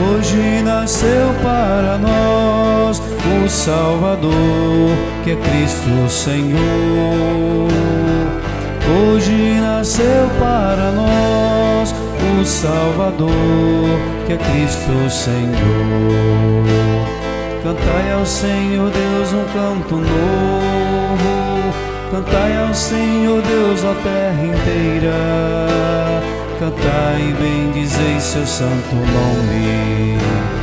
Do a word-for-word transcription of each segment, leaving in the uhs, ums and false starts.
Hoje nasceu para nós o Salvador, que é Cristo Senhor. Hoje nasceu para nós o Salvador, que é Cristo Senhor. Cantai ao Senhor Deus um canto novo, cantai ao Senhor Deus a terra inteira, cantai e bendizei seu santo nome.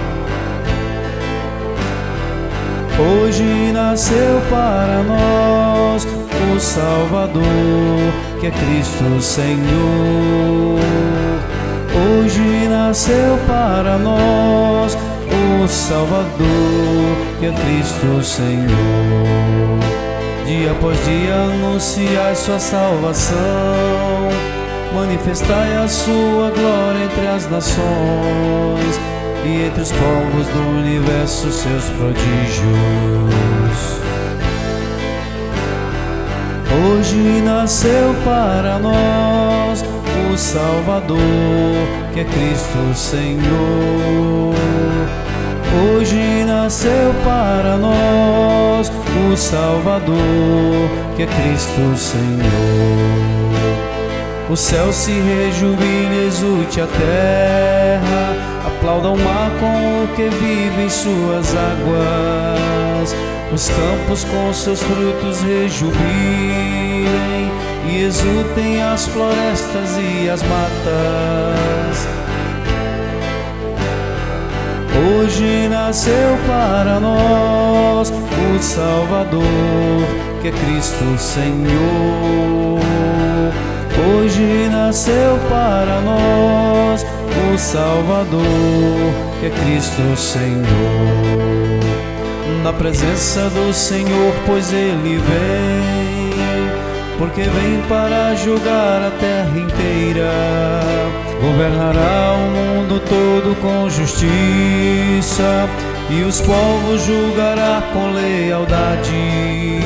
Hoje nasceu para nós o Salvador, que é Cristo Senhor. Hoje nasceu para nós o Salvador, que é Cristo Senhor. Dia após dia anunciai sua salvação, manifestai a sua glória entre as nações e entre os povos do universo seus prodígios. Hoje nasceu para nós o Salvador, que é Cristo Senhor. Hoje nasceu para nós o Salvador, que é Cristo Senhor. O céu se rejubile, exulte a terra, aplauda o mar com o que vive em suas águas. Os campos com seus frutos rejubilem e exultem as florestas e as matas. Hoje nasceu para nós o Salvador, que é Cristo Senhor. Hoje nasceu para nós o Salvador, que é Cristo Senhor. Na presença do Senhor, pois Ele vem, porque vem para julgar a terra inteira. Governará o mundo todo com justiça, e os povos julgará com lealdade.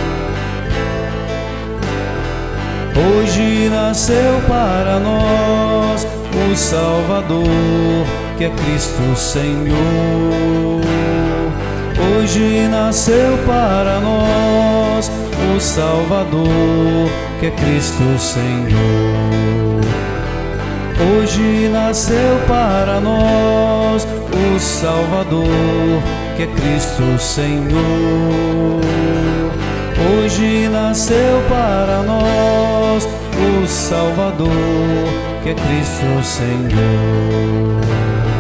Hoje nasceu para nós o Salvador, que é Cristo Senhor. Hoje nasceu para nós o Salvador, que é Cristo Senhor. Hoje nasceu para nós o Salvador, que é Cristo Senhor. Hoje nasceu para nós o Salvador, que é Cristo Senhor.